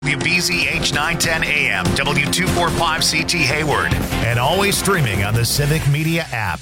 WBZH 910 AM, W245CT Hayward, and always streaming on the Civic Media app.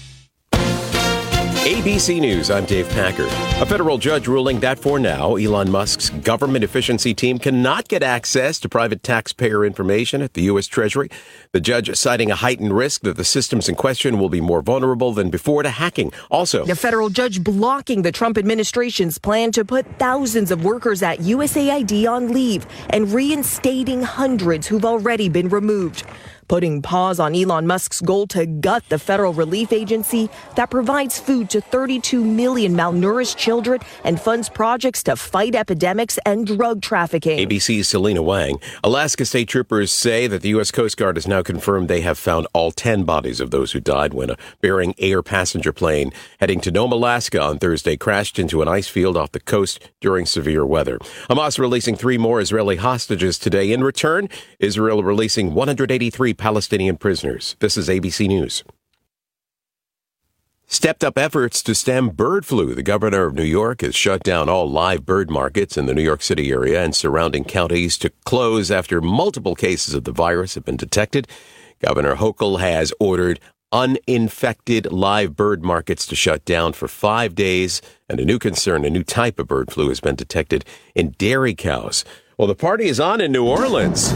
ABC News, I'm Dave Packer. A federal judge ruling that for now, Elon Musk's government efficiency team cannot get access to private taxpayer information at the U.S. Treasury. The judge citing a heightened risk that the systems in question will be more vulnerable than before to hacking. Also, the federal judge blocking the Trump administration's plan to put thousands of workers at USAID on leave and reinstating hundreds who've already been removed, putting pause on Elon Musk's goal to gut the federal relief agency that provides food to 32 million malnourished children and funds projects to fight epidemics and drug trafficking. ABC's Selena Wang. Alaska state troopers say that the U.S. Coast Guard has now confirmed they have found all 10 bodies of those who died when a Bering Air passenger plane heading to Nome, Alaska on Thursday crashed into an ice field off the coast during severe weather. Hamas releasing 3 more Israeli hostages today. In return, Israel releasing 183 Palestinian prisoners. This is ABC News. Stepped up efforts to stem bird flu. The governor of New York has shut down all live bird markets in the New York City area and surrounding counties to close after multiple cases of the virus have been detected. Governor Hochul has ordered uninfected live bird markets to shut down for 5 days. And a new concern, a new type of bird flu has been detected in dairy cows. Well, the party is on in New Orleans.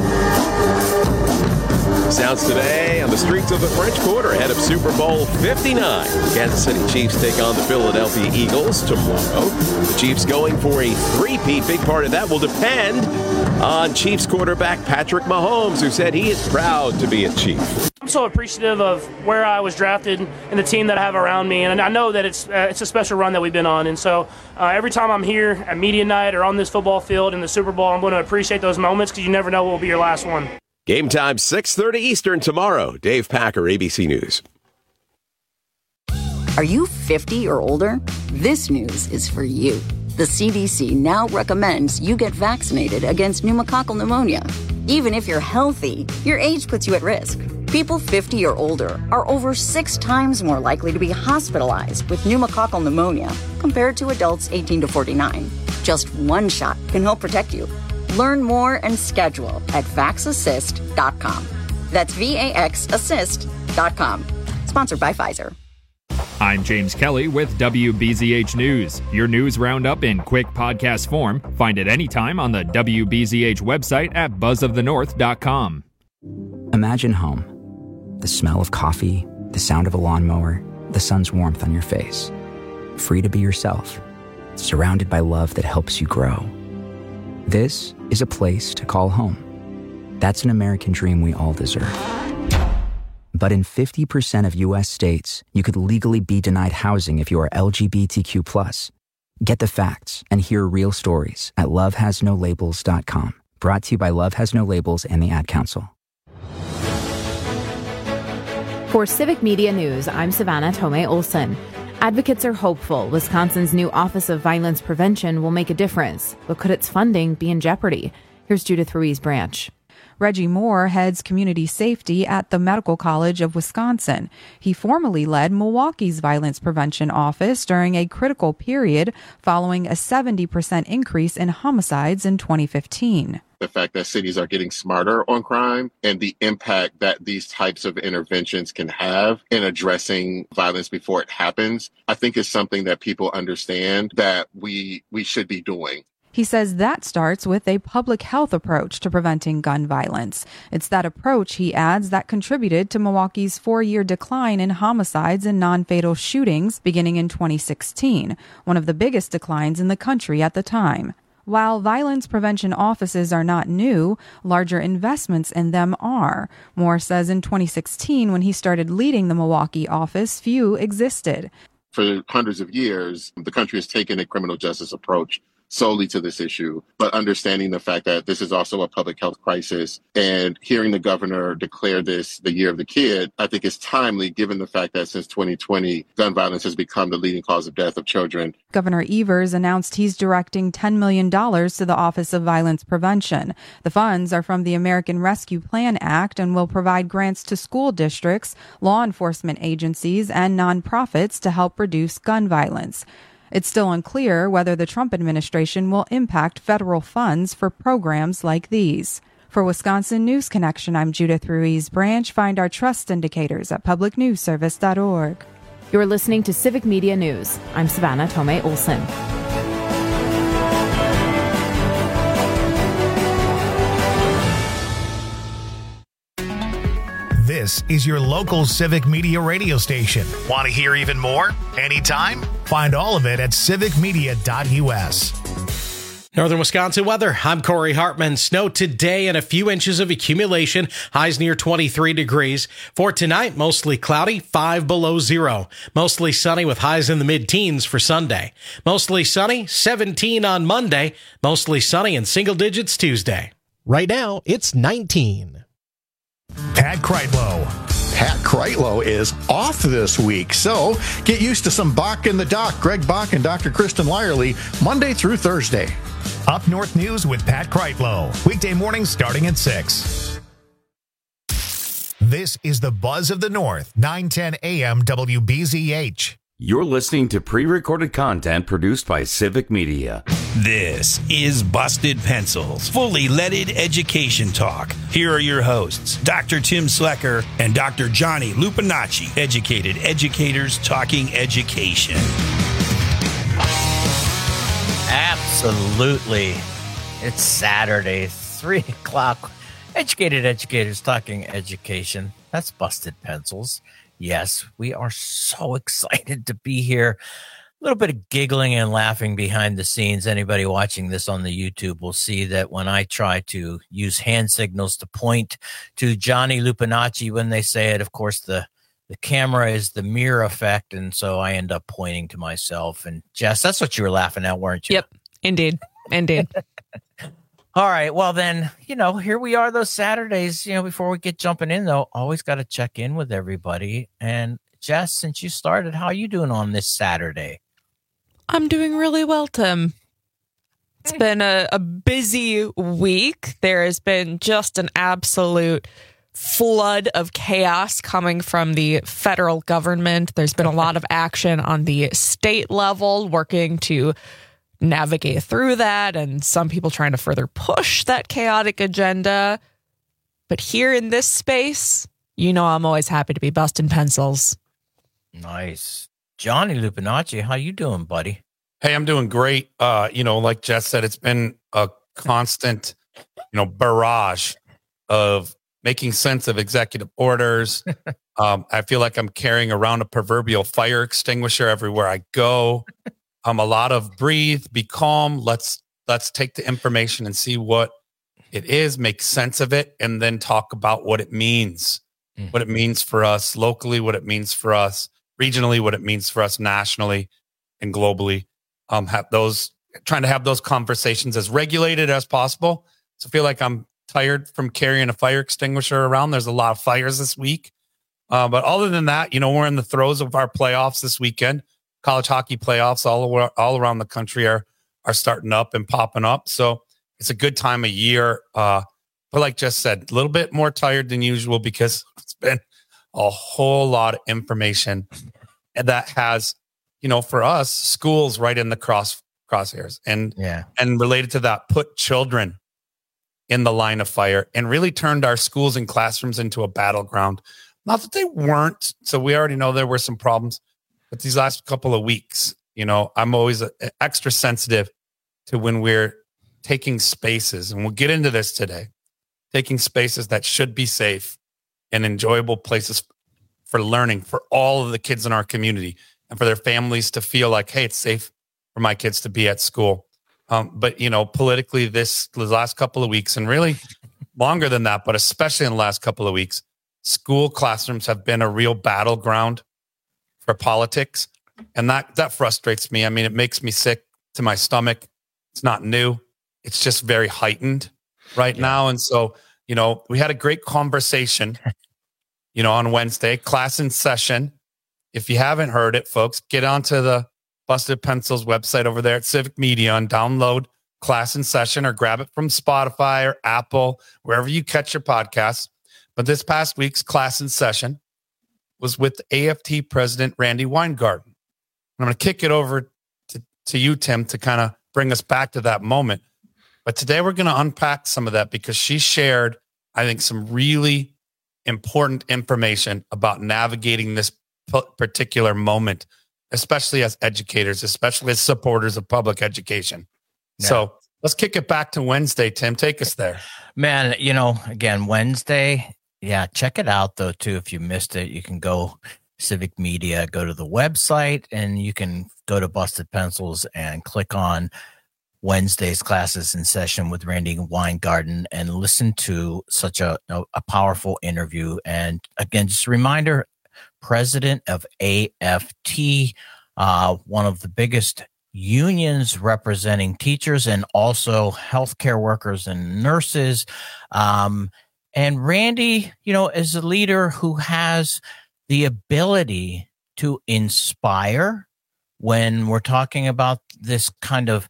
Sounds today on the streets of the French Quarter ahead of Super Bowl 59. Kansas City Chiefs take on the Philadelphia Eagles tomorrow. The Chiefs going for a three-peat. Big part of that will depend on Chiefs quarterback Patrick Mahomes, who said he is proud to be a Chief. I'm so appreciative of where I was drafted and the team that I have around me, and I know that it's a special run that we've been on. And so every time I'm here at media night or on this football field in the Super Bowl, I'm going to appreciate those moments because you never know what will be your last one. Game time, 6:30 Eastern tomorrow. Dave Packer, ABC News. Are you 50 or older? This news is for you. The CDC now recommends you get vaccinated against pneumococcal pneumonia. Even if you're healthy, your age puts you at risk. People 50 or older are over 6 times more likely to be hospitalized with pneumococcal pneumonia compared to adults 18 to 49. Just one shot can help protect you. Learn more and schedule at vaxassist.com. That's VAXassist.com. Sponsored by Pfizer. I'm James Kelly with WBZH News. Your news roundup in quick podcast form. Find it anytime on the WBZH website at buzzofthenorth.com. Imagine home. The smell of coffee, the sound of a lawnmower, the sun's warmth on your face. Free to be yourself. Surrounded by love that helps you grow. This is a place to call home. That's an American dream we all deserve. But in 50% of U.S. states, you could legally be denied housing if you are LGBTQ+. Get the facts and hear real stories at lovehasnolabels.com. Brought to you by Love Has No Labels and the Ad Council. For Civic Media News, I'm Savannah Tomei Olson. Advocates are hopeful Wisconsin's new Office of Violence Prevention will make a difference, but could its funding be in jeopardy? Here's Judith Ruiz-Branch. Reggie Moore heads community safety at the Medical College of Wisconsin. He formerly led Milwaukee's violence prevention office during a critical period following a 70% increase in homicides in 2015. The fact that cities are getting smarter on crime and the impact that these types of interventions can have in addressing violence before it happens, I think is something that people understand that we should be doing. He says that starts with a public health approach to preventing gun violence. It's that approach, he adds, that contributed to Milwaukee's 4-year decline in homicides and non-fatal shootings beginning in 2016, one of the biggest declines in the country at the time. While violence prevention offices are not new, larger investments in them are. Moore says in 2016, when he started leading the Milwaukee office, few existed. For hundreds of years, the country has taken a criminal justice approach solely to this issue, but understanding the fact that this is also a public health crisis and hearing the governor declare this the year of the kid, I think is timely given the fact that since 2020, gun violence has become the leading cause of death of children. Governor Evers announced he's directing $10 million to the Office of Violence Prevention. The funds are from the American Rescue Plan Act and will provide grants to school districts, law enforcement agencies, and nonprofits to help reduce gun violence. It's still unclear whether the Trump administration will impact federal funds for programs like these. For Wisconsin News Connection, I'm Judith Ruiz Branch. Find our trust indicators at publicnewsservice.org. You're listening to Civic Media News. I'm Savannah Tomei Olson. This is your local Civic Media radio station. Want to hear even more? Anytime? Find all of it at civicmedia.us. Northern Wisconsin weather. I'm Corey Hartman. Snow today and a few inches of accumulation. Highs near 23 degrees. For tonight, mostly cloudy, 5 below zero. Mostly sunny with highs in the mid-teens for Sunday. Mostly sunny, 17 on Monday. Mostly sunny in single digits Tuesday. Right now, it's 19. Pat Kreitlow. Pat Kreitlow is off this week, so get used to some Bach in the Dock. Greg Bach and Dr. Kristen Lyerly, Monday through Thursday. Up North News with Pat Kreitlow. Weekday mornings starting at 6. This is the Buzz of the North, 910 AM WBZH. You're listening to pre-recorded content produced by Civic Media. This is Busted Pencils, fully leaded education talk. Here are your hosts, Dr. Tim Slecker and Dr. Johnny Lupinacci, educated educators talking education. Absolutely. It's Saturday, 3 o'clock. Educated educators talking education. That's Busted Pencils. Yes, we are so excited to be here. A little bit of giggling and laughing behind the scenes. Anybody watching this on the YouTube will see that when I try to use hand signals to point to Johnny Lupinacci when they say it, of course, the camera is the mirror effect, and so I end up pointing to myself. And Jess, that's what you were laughing at, weren't you? Yep, indeed. All right, well then, here we are those Saturdays. Before we get jumping in, though, always got to check in with everybody. And Jess, since you started, how are you doing on this Saturday? I'm doing really well, Tim. It's been a busy week. There has been just an absolute flood of chaos coming from the federal government. There's been a lot of action on the state level, working to navigate through that, and some people trying to further push that chaotic agenda. But here in this space, I'm always happy to be busting pencils. Nice. Johnny Lupinacci, how you doing, buddy? Hey, I'm doing great. Like Jess said, it's been a constant, barrage of making sense of executive orders. I feel like I'm carrying around a proverbial fire extinguisher everywhere I go. A lot of breathe, be calm. Let's take the information and see what it is, make sense of it, and then talk about what it means. What it means for us locally, what it means for us regionally, what it means for us nationally and globally. Trying to have those conversations as regulated as possible. So I feel like I'm tired from carrying a fire extinguisher around. There's a lot of fires this week. But other than that, we're in the throes of our playoffs this weekend. College hockey playoffs all around the country are starting up and popping up. So it's a good time of year. But like Jess said, a little bit more tired than usual because it's been a whole lot of information that has, for us, schools right in the crosshairs. And related to that, put children in the line of fire and really turned our schools and classrooms into a battleground. Not that they weren't. So we already know there were some problems. But these last couple of weeks, I'm always extra sensitive to when we're taking spaces, and we'll get into this today, taking spaces that should be safe and enjoyable places for learning for all of the kids in our community and for their families to feel like, hey, it's safe for my kids to be at school. But, politically, the last couple of weeks, and really longer than that, but especially in the last couple of weeks, school classrooms have been a real battleground for politics. And that frustrates me. I mean, it makes me sick to my stomach. It's not new. It's just very heightened right now. And so, we had a great conversation, on Wednesday, class in session. If you haven't heard it, folks, get onto the Busted Pencils website over there at Civic Media and download class in session or grab it from Spotify or Apple, wherever you catch your podcasts. But this past week's class in session was with AFT President Randi Weingarten. I'm going to kick it over to to you, Tim, to kind of bring us back to that moment. But today we're going to unpack some of that because she shared, I think, some really important information about navigating this particular moment, especially as educators, especially as supporters of public education. Yeah. So let's kick it back to Wednesday, Tim. Take us there. Man, again, Wednesday. Yeah, check it out, though, too. If you missed it, you can go Civic Media, go to the website, and you can go to Busted Pencils and click on Wednesday's Classes in Session with Randi Weingarten and listen to such a powerful interview. And again, just a reminder, president of AFT, one of the biggest unions representing teachers and also healthcare workers and nurses. And Randi, is a leader who has the ability to inspire when we're talking about this kind of,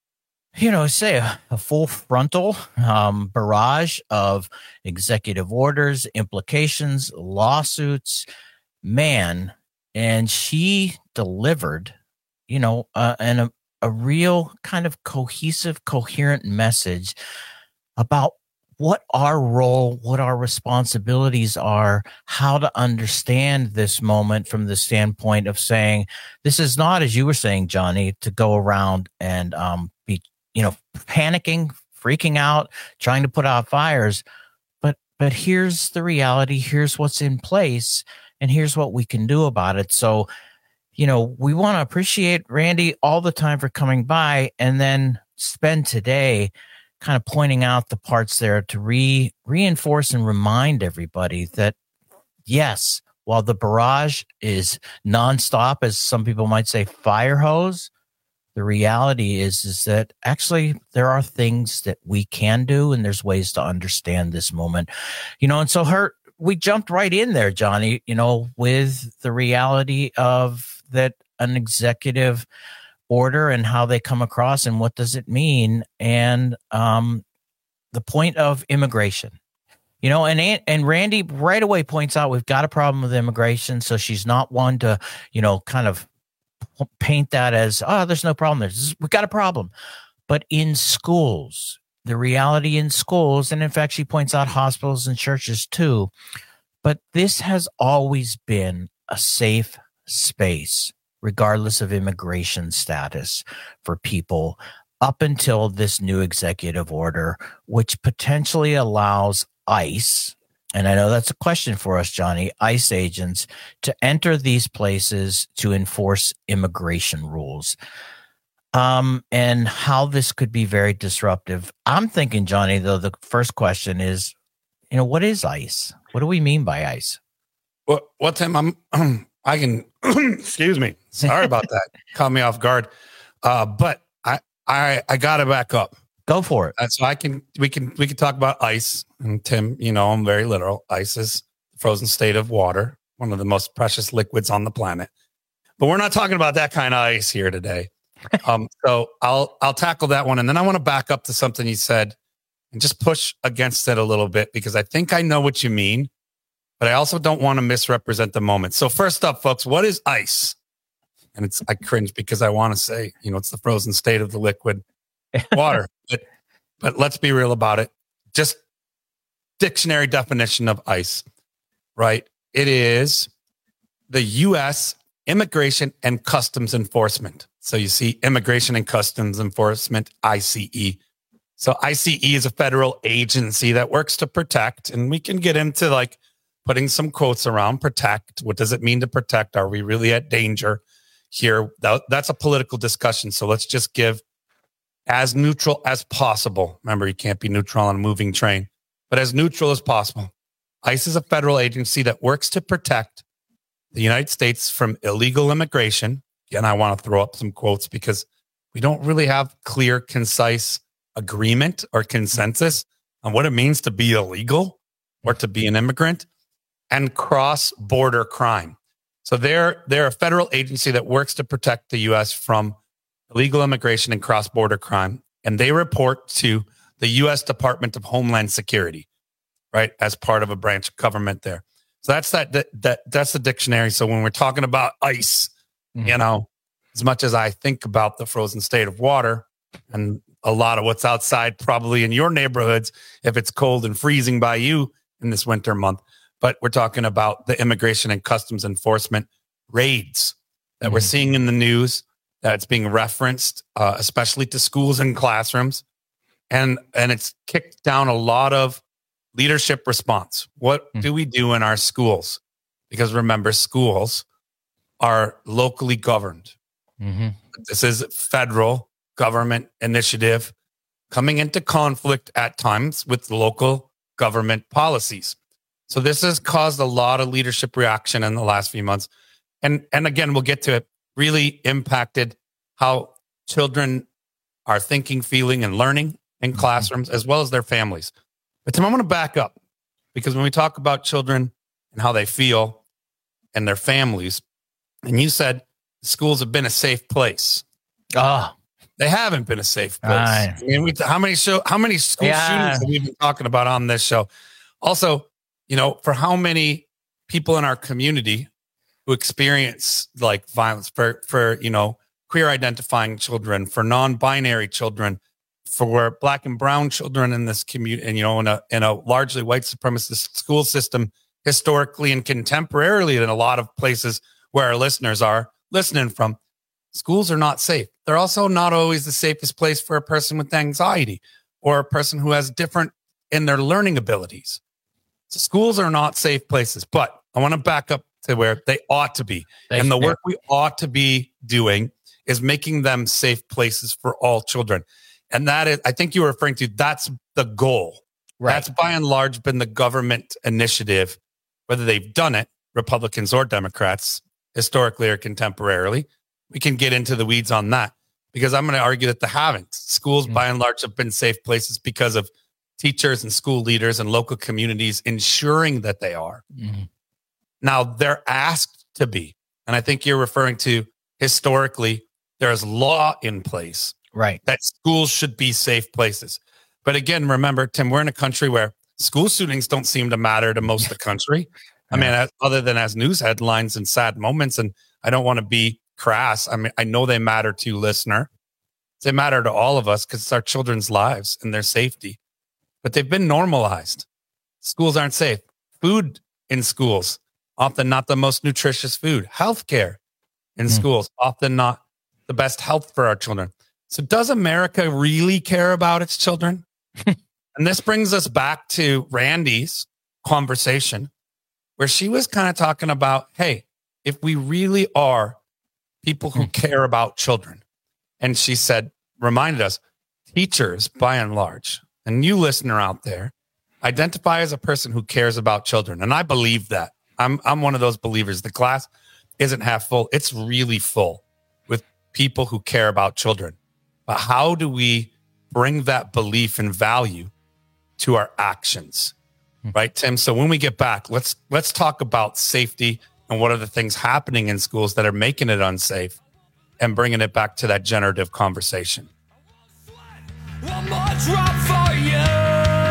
say a full frontal barrage of executive orders, implications, lawsuits, man. And she delivered, and a real kind of cohesive, coherent message about what our role, what our responsibilities are, how to understand this moment from the standpoint of saying, this is not, as you were saying, Johnny, to go around and be, panicking, freaking out, trying to put out fires. But here's the reality. Here's what's in place. And here's what we can do about it. So, we want to appreciate Randi all the time for coming by and then spend today kind of pointing out the parts there to reinforce and remind everybody that, yes, while the barrage is nonstop, as some people might say, fire hose, the reality is that actually there are things that we can do and there's ways to understand this moment, and so we jumped right in there, Johnny, with the reality of that an executive order and how they come across and what does it mean. And the point of immigration, and Randi right away points out we've got a problem with immigration. So she's not one to, kind of paint that as, there's no problem there. We've got a problem. But in schools, the reality in schools, and in fact, she points out hospitals and churches too, but this has always been a safe space, regardless of immigration status, for people up until this new executive order, which potentially allows ICE, and I know that's a question for us, Johnny, ICE agents to enter these places to enforce immigration rules. And how this could be very disruptive. I'm thinking, Johnny, though, the first question is, what is ICE? What do we mean by ICE? Well, Tim, I can, excuse me. Sorry about that. Caught me off guard. But I got to back up. Go for it. So we can talk about ice. And Tim, I'm very literal. Ice is frozen state of water, one of the most precious liquids on the planet. But we're not talking about that kind of ice here today. So I'll tackle that one. And then I want to back up to something you said and just push against it a little bit, because I think I know what you mean, but I also don't want to misrepresent the moment. So first up, folks, what is ice? And I cringe because I want to say, it's the frozen state of the liquid water, but let's be real about it. Just dictionary definition of ICE, right? It is the U.S. Immigration and Customs Enforcement. So you see Immigration and Customs Enforcement, ICE. So ICE is a federal agency that works to protect, and we can get into putting some quotes around protect. What does it mean to protect? Are we really at danger here? That's a political discussion. So let's just give as neutral as possible. Remember, you can't be neutral on a moving train, but as neutral as possible. ICE is a federal agency that works to protect the United States from illegal immigration. Again, I want to throw up some quotes because we don't really have clear, concise agreement or consensus on what it means to be illegal or to be an immigrant, and cross-border crime. So they're a federal agency that works to protect the U.S. from illegal immigration and cross-border crime. And they report to the U.S. Department of Homeland Security, right, as part of a branch of government there. So that's the dictionary. So when we're talking about ICE, as much as I think about the frozen state of water and a lot of what's outside probably in your neighborhoods, if it's cold and freezing by you in this winter month. But we're talking about the Immigration and Customs Enforcement raids that we're seeing in the news, that it's being referenced, especially to schools and classrooms. And it's kicked down a lot of leadership response. What do we do in our schools? Because remember, schools are locally governed. This is federal government initiative coming into conflict at times with local government policies. So this has caused a lot of leadership reaction in the last few months. And again, we'll get to it, really impacted how children are thinking, feeling, and learning in classrooms, as well as their families. But Tim, I want to back up, because when we talk about children and how they feel and their families, and you said schools have been a safe place. They haven't been a safe place. I mean, how many school shootings have we been talking about on this show? Also, for how many people in our community who experience like violence for queer identifying children, for non-binary children, for Black and brown children in this community, and in a largely white supremacist school system, historically and contemporarily in a lot of places where our listeners are listening from, schools are not safe. They're also not always the safest place for a person with anxiety or a person who has different in their learning abilities. So schools are not safe places, but I want to back up to where they ought to be. And the work we ought to be doing is making them safe places for all children. And that is, I think you were referring to, that's the goal. Right. That's by and large been the government initiative, whether they've done it, Republicans or Democrats, historically or contemporarily. We can get into the weeds on that, because I'm going to argue that they haven't. Schools, by and large, have been safe places because of teachers and school leaders and local communities ensuring that they are. Now, they're asked to be. And I think you're referring to, historically, there's law in place, right, that schools should be safe places. But again, remember, Tim, we're in a country where school shootings don't seem to matter to most of the country. I mean, other than as news headlines and sad moments. And I don't want to be crass. I mean, I know they matter to you, listener. They matter to all of us because it's our children's lives and their safety. But they've been normalized. Schools aren't safe. Food in schools, often not the most nutritious food. Healthcare in schools, often not the best health for our children. So does America really care about its children? And this brings us back to Randy's conversation, where she was kind of talking about, hey, if we really are people who care about children, and she said, reminded us, teachers, by and large, and you listener out there, identify as a person who cares about children. And I believe that. I'm one of those believers. The class isn't half full. It's really full with people who care about children. But how do we bring that belief and value to our actions? Right, Tim? So when we get back, let's talk about safety and what are the things happening in schools that are making it unsafe, and bringing it back to that generative conversation. One more drop for you.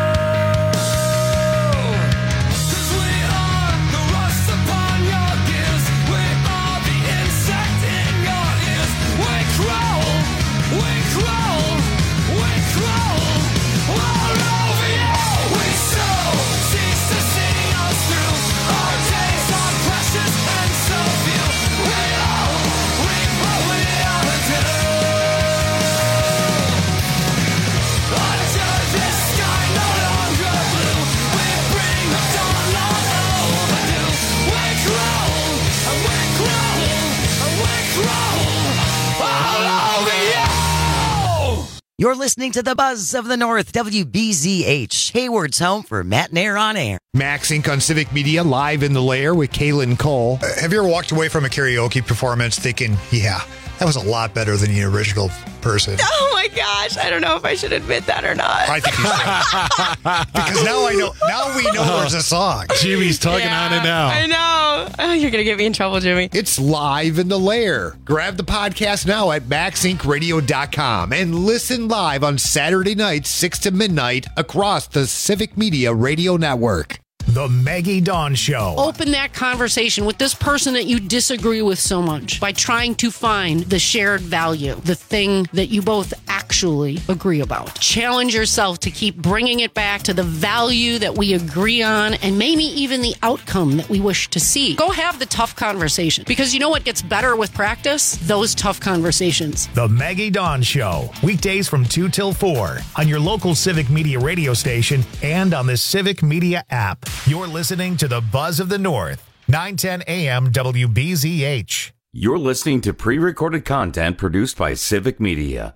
You're listening to the Buzz of the North, WBZH, Hayward's home for Matt Nair on air. Max Inc. on Civic Media, live in the lair with Kaylin Cole. Have you ever walked away from a karaoke performance thinking, yeah, that was a lot better than the original person? Oh my gosh, I don't know if I should admit that or not. I think you should. Because now we know there's a song. Jimmy's tugging on it now. I know. Oh, you're going to get me in trouble, Jimmy. It's live in the lair. Grab the podcast now at maxincradio.com and listen live on Saturday nights, 6 to midnight, across the Civic Media Radio Network. The Maggie Dawn Show. Open that conversation with this person that you disagree with so much by trying to find the shared value, the thing that you both actually agree about. Challenge yourself to keep bringing it back to the value that we agree on and maybe even the outcome that we wish to see. Go have the tough conversation, because you know what gets better with practice? Those tough conversations. The Maggie Dawn Show. Weekdays from 2 till 4 on your local Civic Media radio station and on the Civic Media app. You're listening to the Buzz of the North, 910 AM WBZH. You're listening to pre-recorded content produced by Civic Media.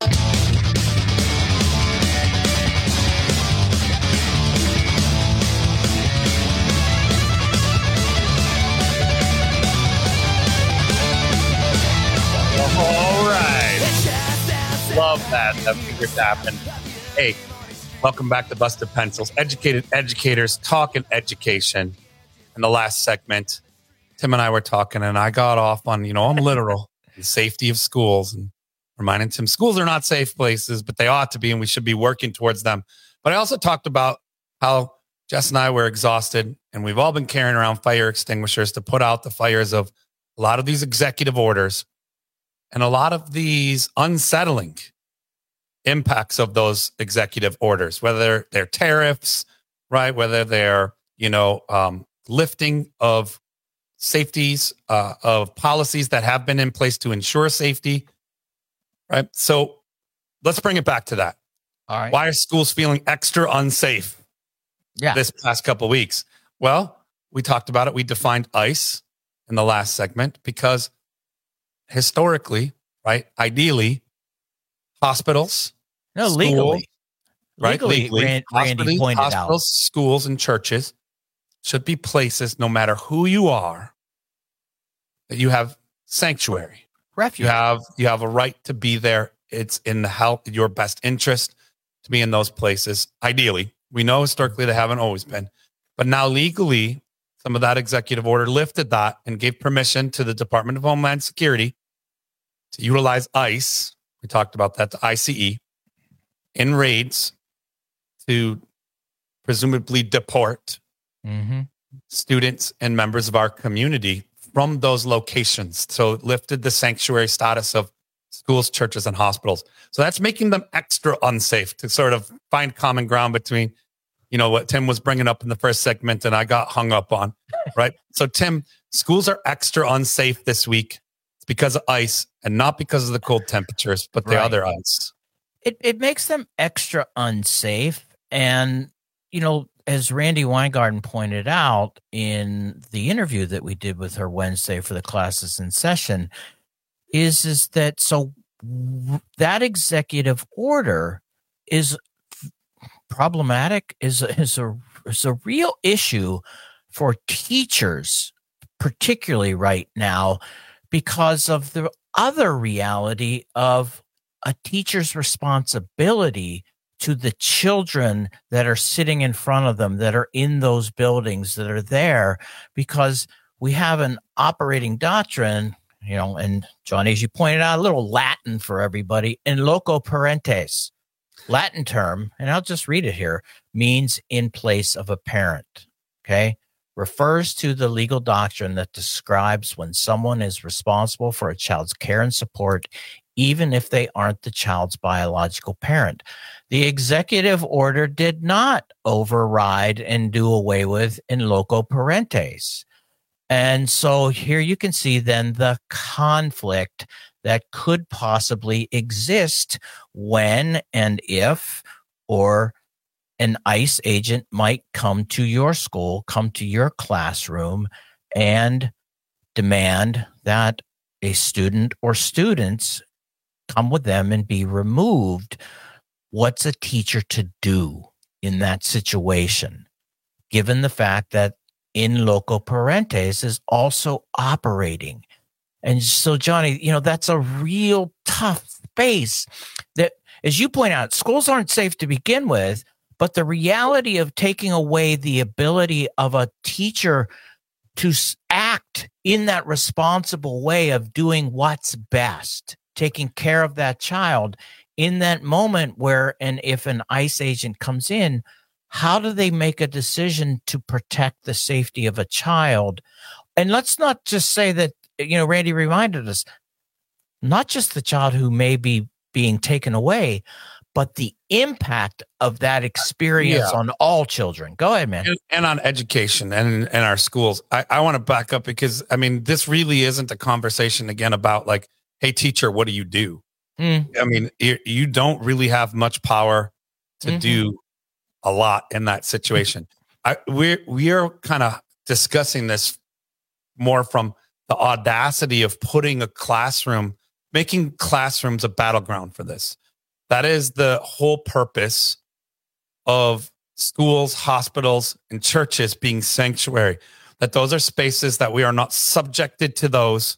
All right. Love that finger tapping. Hey, welcome back to Busted Pencils. Educated educators talking education. In the last segment, Tim and I were talking, and I got off on, I'm literal, the safety of schools, and reminding Tim schools are not safe places, but they ought to be, and we should be working towards them. But I also talked about how Jess and I were exhausted, and we've all been carrying around fire extinguishers to put out the fires of a lot of these executive orders and a lot of these unsettling impacts of those executive orders, whether they're tariffs, right? Whether they're, lifting of safeties, of policies that have been in place to ensure safety, right? So let's bring it back to that. All right. Why are schools feeling extra unsafe this past couple of weeks? Well, we talked about it. We defined ICE in the last segment because historically, right, ideally, hospitals, legally, right? Legally, Randy pointed hospitals, out. schools, and churches should be places, no matter who you are, that you have sanctuary, refuge. You have a right to be there. It's in your best interest to be in those places. Ideally, we know historically they haven't always been, but now legally, some of that executive order lifted that and gave permission to the Department of Homeland Security to utilize ICE. We talked about that, the ICE, in raids to presumably deport students and members of our community from those locations. So it lifted the sanctuary status of schools, churches, and hospitals. So that's making them extra unsafe, to sort of find common ground between, what Tim was bringing up in the first segment and I got hung up on, right? So Tim, schools are extra unsafe this week. It's because of ice and not because of the cold temperatures, but the other ice. It makes them extra unsafe. And, as Randy Weingarten pointed out in the interview that we did with her Wednesday for the classes in session, is that so that executive order is problematic, is a real issue for teachers, particularly right now, because of the other reality of a teacher's responsibility to the children that are sitting in front of them, that are in those buildings, that are there, because we have an operating doctrine, and Johnny, as you pointed out, a little Latin for everybody, in loco parentes. Latin term, and I'll just read it here, means in place of a parent, okay? Refers to the legal doctrine that describes when someone is responsible for a child's care and support, even if they aren't the child's biological parent. The executive order did not override and do away with in loco parentes. And so here you can see then the conflict that could possibly exist when and if, or an ICE agent might come to your school, come to your classroom, and demand that a student or students come with them and be removed. What's a teacher to do in that situation, given the fact that in loco parentes is also operating? And so, Johnny, that's a real tough space that, as you point out, schools aren't safe to begin with, but the reality of taking away the ability of a teacher to act in that responsible way of doing what's best, taking care of that child in that moment where, and if an ICE agent comes in, how do they make a decision to protect the safety of a child? And let's not just say that, Randy reminded us, not just the child who may be being taken away, but the impact of that experience on all children. Go ahead, man. And on education and our schools. I want to back up because, this really isn't a conversation, again, about like, hey, teacher, what do you do? You don't really have much power to do a lot in that situation. We are kind of discussing this more from the audacity of putting making classrooms a battleground for this. That is the whole purpose of schools, hospitals, and churches being sanctuary. That those are spaces that we are not subjected to those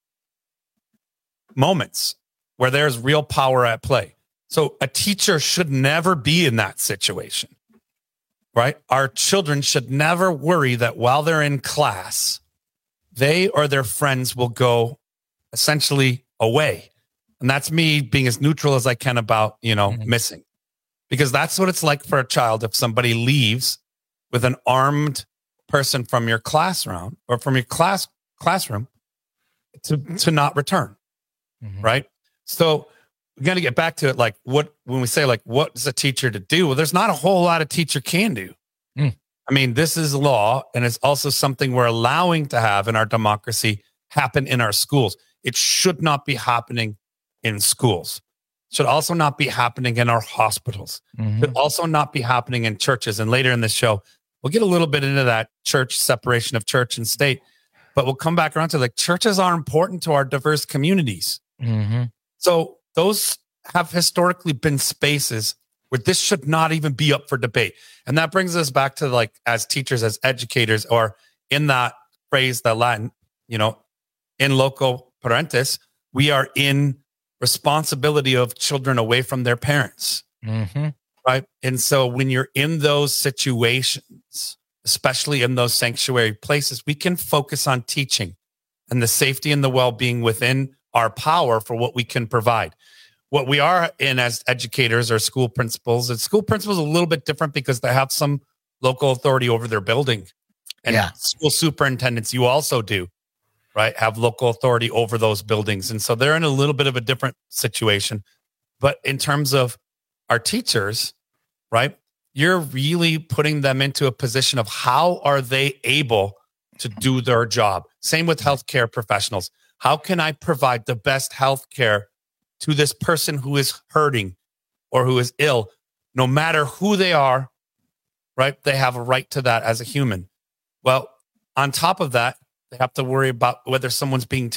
moments where there's real power at play. So a teacher should never be in that situation, right? Our children should never worry that while they're in class, they or their friends will go essentially away. And that's me being as neutral as I can about, missing. Because that's what it's like for a child if somebody leaves with an armed person from your classroom or from your classroom to not return, right? So we got to get back to it. Like when we say like, what is a teacher to do? Well, there's not a whole lot a teacher can do. This is law, and it's also something we're allowing to have in our democracy happen in our schools. It should not be happening in schools. It should also not be happening in our hospitals. It should also not be happening in churches. And later in the show, we'll get a little bit into that church separation of church and state, but we'll come back around to like churches are important to our diverse communities. So those have historically been spaces where this should not even be up for debate. And that brings us back to like, as teachers, as educators, or in that phrase, the Latin, in loco parentis, we are in responsibility of children away from their parents. Right. And so when you're in those situations, especially in those sanctuary places, we can focus on teaching and the safety and the well-being within our power for what we can provide. What we are in as educators or school principals, and school principals are a little bit different because they have some local authority over their building. And school superintendents, you also do, right? Have local authority over those buildings. And so they're in a little bit of a different situation. But in terms of our teachers, right? You're really putting them into a position of how are they able to do their job? Same with healthcare professionals. How can I provide the best healthcare to this person who is hurting or who is ill, no matter who they are, right? They have a right to that as a human. Well, on top of that, they have to worry about whether someone's being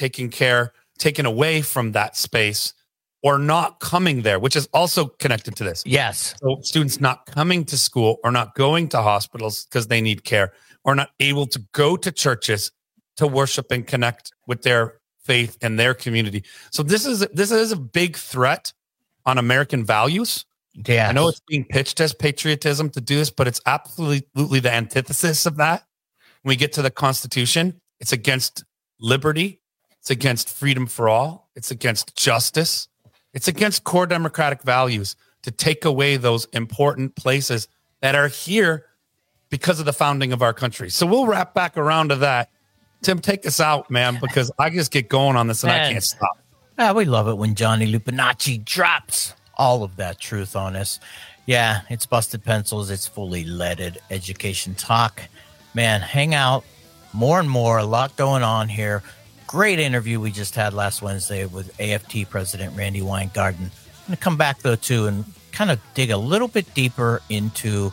taken away from that space or not coming there, which is also connected to this. Yes. So students not coming to school or not going to hospitals because they need care or not able to go to churches to worship and connect with their faith and their community. So this is a big threat on American values. Yeah, I know it's being pitched as patriotism to do this, but it's absolutely the antithesis of that. When we get to the Constitution, it's against liberty. It's against freedom for all. It's against justice. It's against core democratic values to take away those important places that are here because of the founding of our country. So we'll wrap back around to that. Tim, take us out, man, because I just get going on this and I can't stop. We love it when Johnny Lupinacci drops all of that truth on us. Yeah, it's Busted Pencils. It's fully leaded education talk. Man, hang out more and more. A lot going on here. Great interview we just had last Wednesday with AFT President Randy Weingarten. I'm going to come back, though, too, and kind of dig a little bit deeper into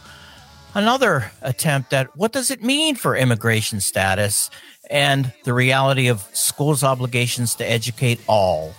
another attempt at what does it mean for immigration status and the reality of schools' obligations to educate all.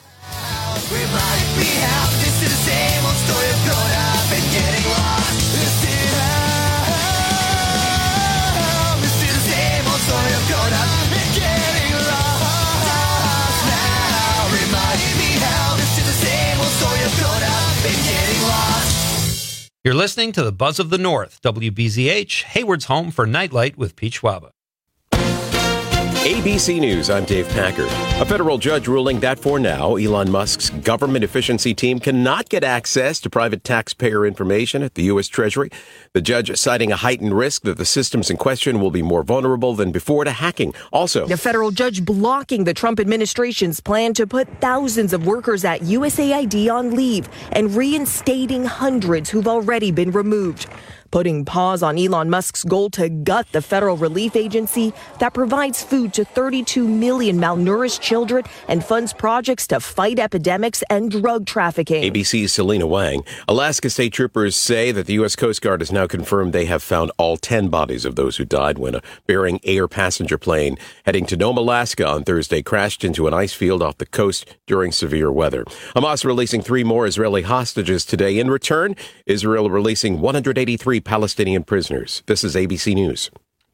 You're listening to the Buzz of the North, WBZH, Hayward's home for Nightlight with Pete Schwaba. ABC News, I'm Dave Packard. A federal judge ruling that for now, Elon Musk's government efficiency team cannot get access to private taxpayer information at the U.S. Treasury. The judge citing a heightened risk that the systems in question will be more vulnerable than before to hacking. Also, the federal judge blocking the Trump administration's plan to put thousands of workers at USAID on leave and reinstating hundreds who've already been removed, putting pause on Elon Musk's goal to gut the federal relief agency that provides food to 32 million malnourished children and funds projects to fight epidemics and drug trafficking. ABC's Selena Wang. Alaska state troopers say that the U.S. Coast Guard has now confirmed they have found all 10 bodies of those who died when a Bering Air passenger plane heading to Nome, Alaska on Thursday crashed into an ice field off the coast during severe weather. Hamas releasing 3 more Israeli hostages today. In return, Israel releasing 183 Palestinian prisoners. This is ABC News.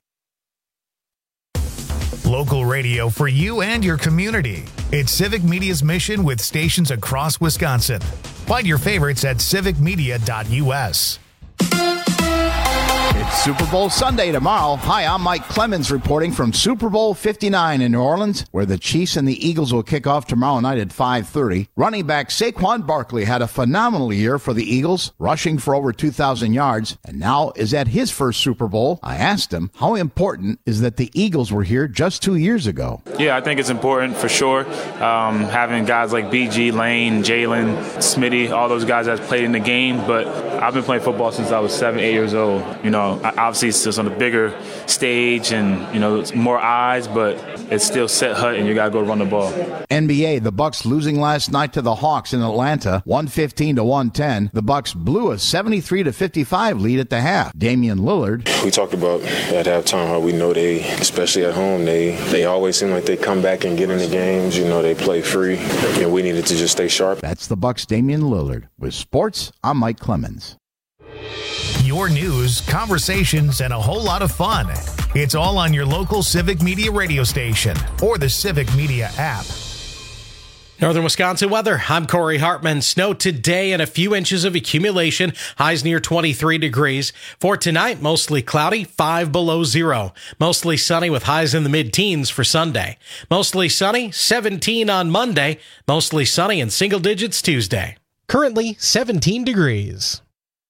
Local radio for you and your community. It's Civic Media's mission with stations across Wisconsin. Find your favorites at civicmedia.us. It's Super Bowl Sunday tomorrow. Hi, I'm Mike Clemens reporting from Super Bowl 59 in New Orleans, where the Chiefs and the Eagles will kick off tomorrow night at 5:30. Running back Saquon Barkley had a phenomenal year for the Eagles, rushing for over 2,000 yards, and now is at his first Super Bowl. I asked him how important is that the Eagles were here just 2 years ago. Yeah, I think it's important for sure. Having guys like BG, Lane, Jalen, Smitty, all those guys that played in the game, but I've been playing football since I was 7, 8 years old. You know, obviously it's just on a bigger stage and, you know, it's more eyes, but it's still set hut and you got to go run the ball. NBA, the Bucks losing last night to the Hawks in Atlanta, 115-110. The Bucks blew a 73-55 lead at the half. Damian Lillard. We talked about at halftime how we know they, especially at home, they always seem like they come back and get in the games. You know, they play free, and we needed to just stay sharp. That's the Bucks' Damian Lillard. With sports, I'm Mike Clemens. Your news, conversations, and a whole lot of fun. It's all on your local Civic Media radio station or the Civic Media app. Northern Wisconsin weather. I'm Corey Hartman. Snow today and a few inches of accumulation. Highs near 23 degrees. For tonight, mostly cloudy, 5 below zero. Mostly sunny with highs in the mid-teens for Sunday. Mostly sunny, 17 on Monday. Mostly sunny in single digits Tuesday. Currently 17 degrees.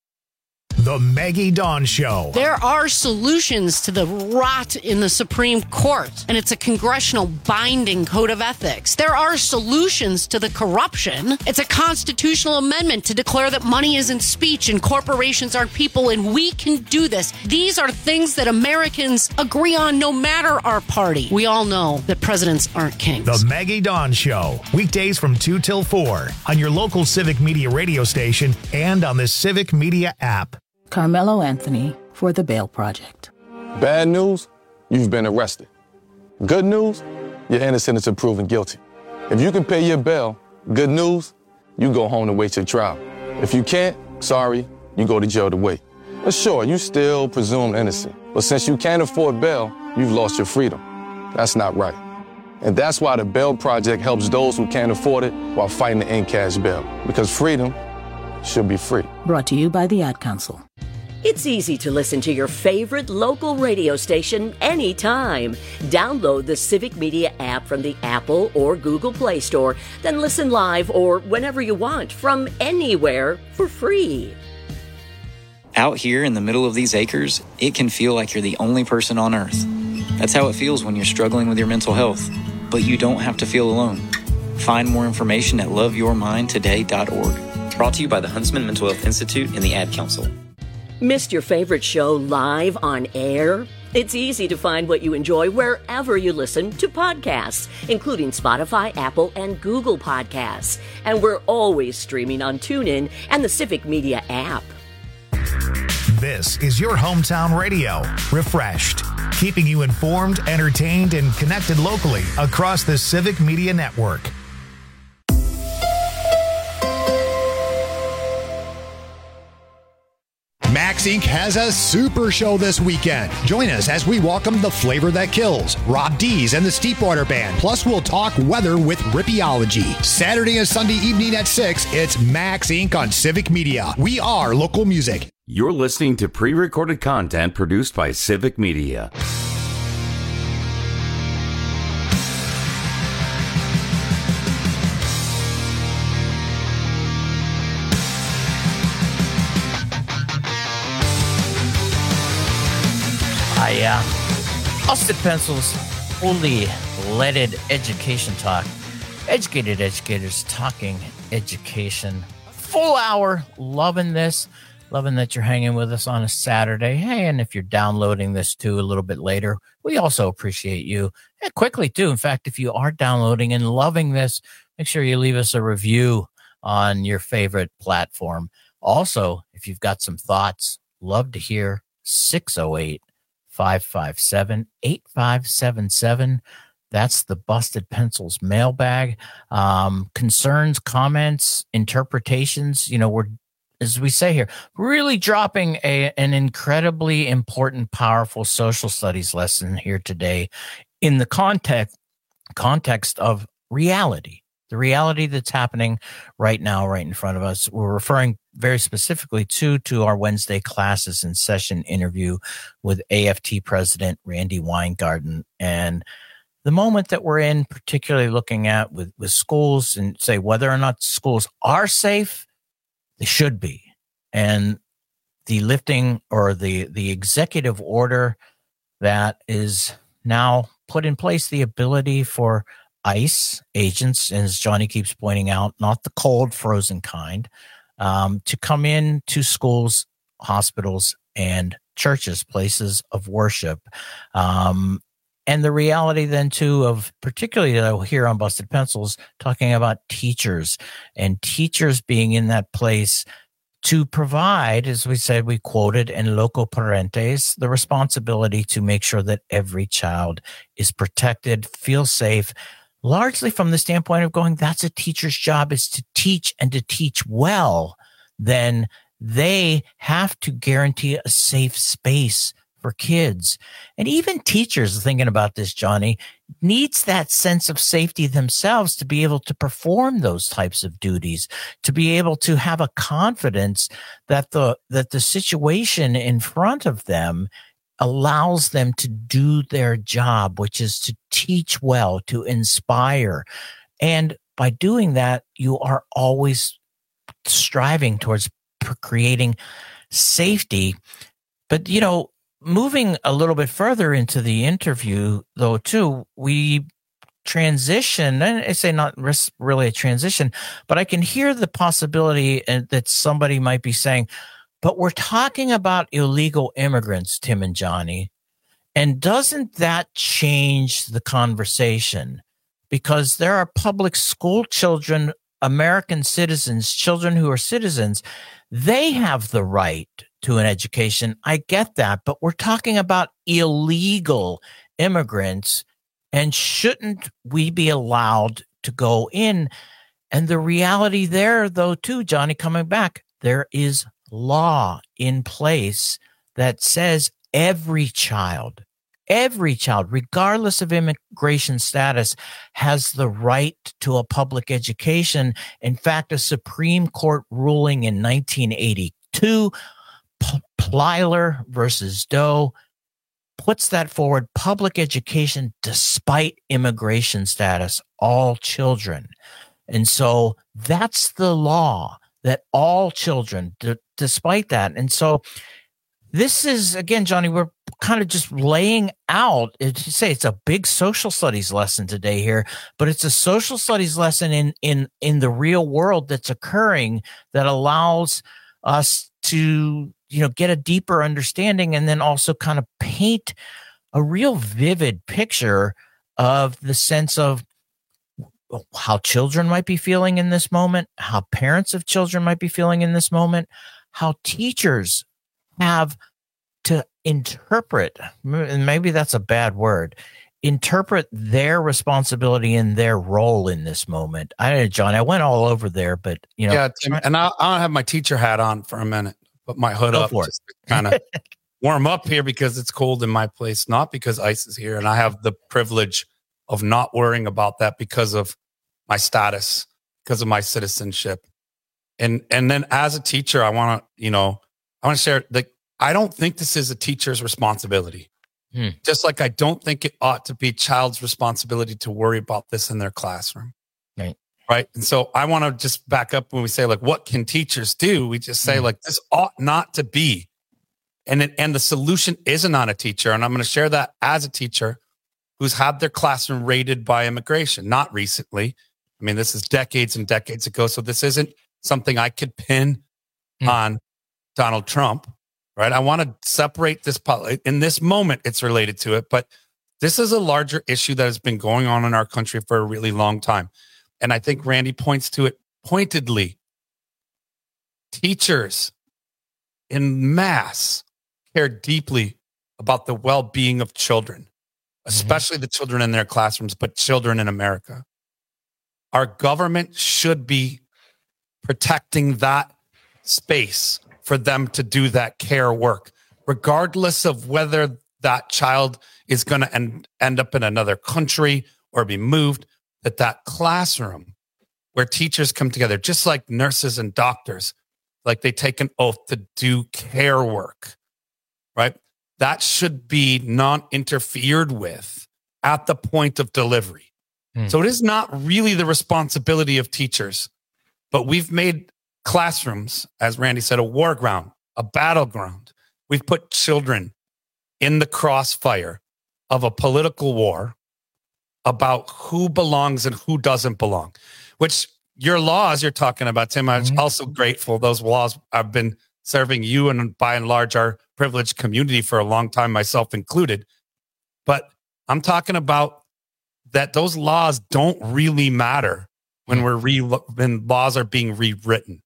The Maggie Dawn Show. There are solutions to the rot in the Supreme Court, and it's a congressional binding code of ethics. There are solutions to the corruption. It's a constitutional amendment to declare that money isn't speech and corporations aren't people, and we can do this. These are things that Americans agree on no matter our party. We all know that presidents aren't kings. The Maggie Dawn Show. Weekdays from 2 till 4 on your local Civic Media radio station and on the Civic Media app. Carmelo Anthony for the Bail Project. Bad news, you've been arrested. Good news, you're innocent until proven guilty. If you can pay your bail, good news, you go home to wait your trial. If you can't, sorry, you go to jail to wait. But sure, you still presumed innocent. But since you can't afford bail, you've lost your freedom. That's not right. And that's why the Bail Project helps those who can't afford it while fighting to end cash bail. Because freedom should be free. Brought to you by the Ad Council. It's easy to listen to your favorite local radio station anytime. Download the Civic Media app from the Apple or Google Play Store, then listen live or whenever you want from anywhere for free. Out here in the middle of these acres, it can feel like you're the only person on earth. That's how it feels when you're struggling with your mental health. But you don't have to feel alone. Find more information at loveyourmindtoday.org. Brought to you by the Huntsman Mental Health Institute and the Ad Council. Missed your favorite show live on air? It's easy to find what you enjoy wherever you listen to podcasts, including Spotify, Apple, and Google Podcasts. And we're always streaming on TuneIn and the Civic Media app. This is your hometown radio, refreshed, keeping you informed, entertained, and connected locally across the Civic Media Network. Max Inc. has a super show this weekend. Join us as we welcome the flavor that kills, Rob Dees and the Steepwater Band. Plus, we'll talk weather with Rippeology. Saturday and Sunday evening at 6, it's Max Inc. on Civic Media. We are local music. You're listening to pre-recorded content produced by Civic Media. Busted Pencils, fully leaded education talk. Educated educators talking education. Full hour. Loving this. Loving that you're hanging with us on a Saturday. Hey, and if you're downloading this too a little bit later, we also appreciate you. And quickly too. In fact, if you are downloading and loving this, make sure you leave us a review on your favorite platform. Also, if you've got some thoughts, love to hear. 608-557-8577. That's the Busted Pencils mailbag. Concerns, comments, interpretations. We're, as we say here, really dropping an incredibly important, powerful social studies lesson here today in the context of reality. The reality that's happening right now, right in front of us. We're referring very specifically to our Wednesday classes in session interview with AFT President Randi Weingarten. And the moment that we're in, particularly looking at with schools and say whether or not schools are safe, they should be. And the lifting or the executive order that is now put in place the ability for ICE agents, as Johnny keeps pointing out, not the cold, frozen kind, to come in to schools, hospitals, and churches, places of worship. And the reality then, too, of particularly here on Busted Pencils, talking about teachers and teachers being in that place to provide, as we said, we quoted, in loco parentes, the responsibility to make sure that every child is protected, feels safe, largely from the standpoint of going, that's a teacher's job, is to teach and to teach well. Then they have to guarantee a safe space for kids. And even teachers, thinking about this, Johnny, needs that sense of safety themselves to be able to perform those types of duties, to be able to have a confidence that the situation in front of them allows them to do their job, which is to teach well, to inspire. And by doing that, you are always striving towards creating safety. But, moving a little bit further into the interview, though, too, we transition, and I say not really a transition, but I can hear the possibility that somebody might be saying, but we're talking about illegal immigrants, Tim and Johnny, and doesn't that change the conversation? Because there are public school children, American citizens, children who are citizens, they have the right to an education. I get that, but we're talking about illegal immigrants, and shouldn't we be allowed to go in? And the reality there, though, too, Johnny, coming back, there is law in place that says every child, regardless of immigration status, has the right to a public education. In fact, a Supreme Court ruling in 1982, Plyler versus Doe, puts that forward: public education despite immigration status, all children. And so that's the law, that all children, despite that. And so this is, again, Johnny, we're kind of just laying out, it's a big social studies lesson today here, but it's a social studies lesson in the real world that's occurring that allows us to, get a deeper understanding, and then also kind of paint a real vivid picture of the sense of how children might be feeling in this moment, how parents of children might be feeling in this moment, how teachers have to interpret, and maybe that's a bad word, interpret their responsibility and their role in this moment. John, I went all over there, but yeah, Tim, and I'll have my teacher hat on for a minute, put my hood up just to kind of warm up here because it's cold in my place, not because ICE is here, and I have the privilege of not worrying about that because of my status, because of my citizenship. And then as a teacher, I want to share, I don't think this is a teacher's responsibility. Just like I don't think it ought to be a child's responsibility to worry about this in their classroom. Right. And so I want to just back up when we say, what can teachers do? We just say, this ought not to be And the solution isn't on a teacher. And I'm going to share that as a teacher who's had their classroom raided by immigration, not recently. I mean, this is decades and decades ago. So this isn't something I could pin on Donald Trump, right? I want to separate this. In this moment, it's related to it, but this is a larger issue that has been going on in our country for a really long time. And I think Randy points to it pointedly. Teachers in mass care deeply about the well-being of children, especially the children in their classrooms, but children in America. Our government should be protecting that space for them to do that care work, regardless of whether that child is going to end up in another country or be moved, that classroom where teachers come together, just like nurses and doctors, like they take an oath to do care work, right? That should be non-interfered with at the point of delivery. So it is not really the responsibility of teachers, but we've made classrooms, as Randy said, a war ground, a battleground. We've put children in the crossfire of a political war about who belongs and who doesn't belong, which your laws you're talking about, Tim, I'm also grateful. Those laws have been serving you and by and large our privileged community for a long time, myself included. But I'm talking about that those laws don't really matter when when laws are being rewritten.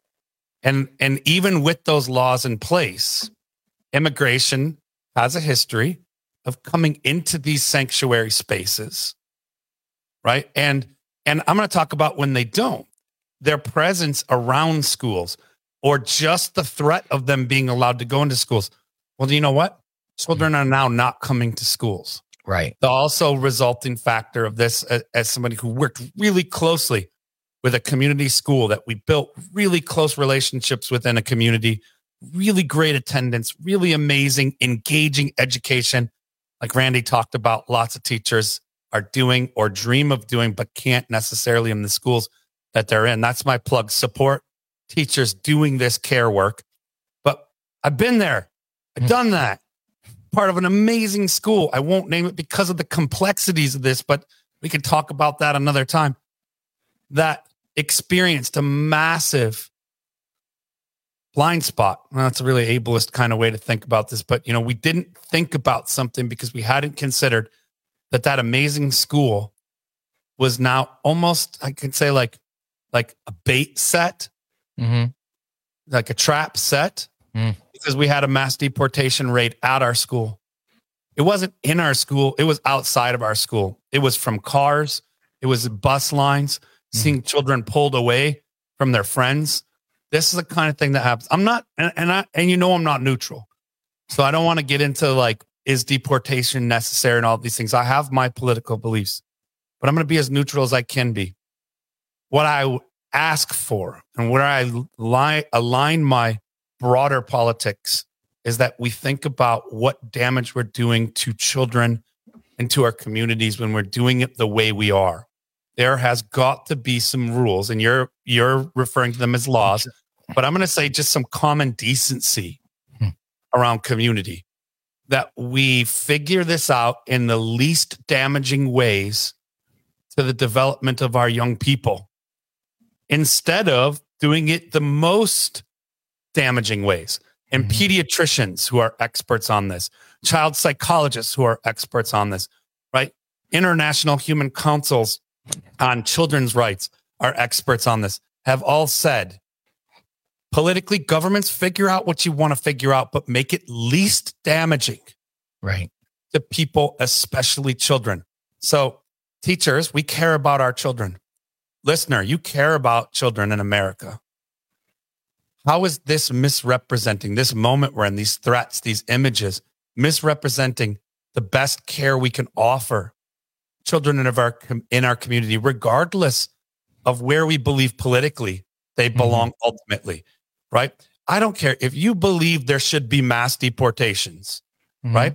And even with those laws in place, immigration has a history of coming into these sanctuary spaces, right? And I'm going to talk about when they don't, their presence around schools or just the threat of them being allowed to go into schools. Well, do you know what? Children are now not coming to schools. Right. The also resulting factor of this, as somebody who worked really closely with a community school that we built really close relationships within a community, really great attendance, really amazing, engaging education. Like Randy talked about, lots of teachers are doing or dream of doing, but can't necessarily in the schools that they're in. That's my plug. Support teachers doing this care work. But I've been there. I've done that. Part of an amazing school. I won't name it because of the complexities of this, but we could talk about that another time. That experienced a massive blind spot. Well, that's a really ableist kind of way to think about this, but we didn't think about something because we hadn't considered that amazing school was now almost, I could say like a bait set, like a trap set, because we had a mass deportation rate at our school. It wasn't in our school. It was outside of our school. It was from cars. It was bus lines, seeing children pulled away from their friends. This is the kind of thing that happens. I'm not, and I'm not neutral. So I don't want to get into like, is deportation necessary and all these things. I have my political beliefs, but I'm going to be as neutral as I can be. What I ask for and where I align my broader politics is that we think about what damage we're doing to children and to our communities when we're doing it the way we are. There has got to be some rules, and you're referring to them as laws, but I'm going to say just some common decency around community, that we figure this out in the least damaging ways to the development of our young people, instead of doing it the most damaging ways. And pediatricians who are experts on this, child psychologists who are experts on this, right? International human councils on children's rights are experts on this, have all said, politically, governments figure out what you want to figure out, but make it least damaging, right, to people, especially children. So teachers, we care about our children. Listener, you care about children in America. How is this misrepresenting this moment we're in, these threats, these images, misrepresenting the best care we can offer children in our community, regardless of where we believe politically they belong ultimately, right? I don't care if you believe there should be mass deportations, right?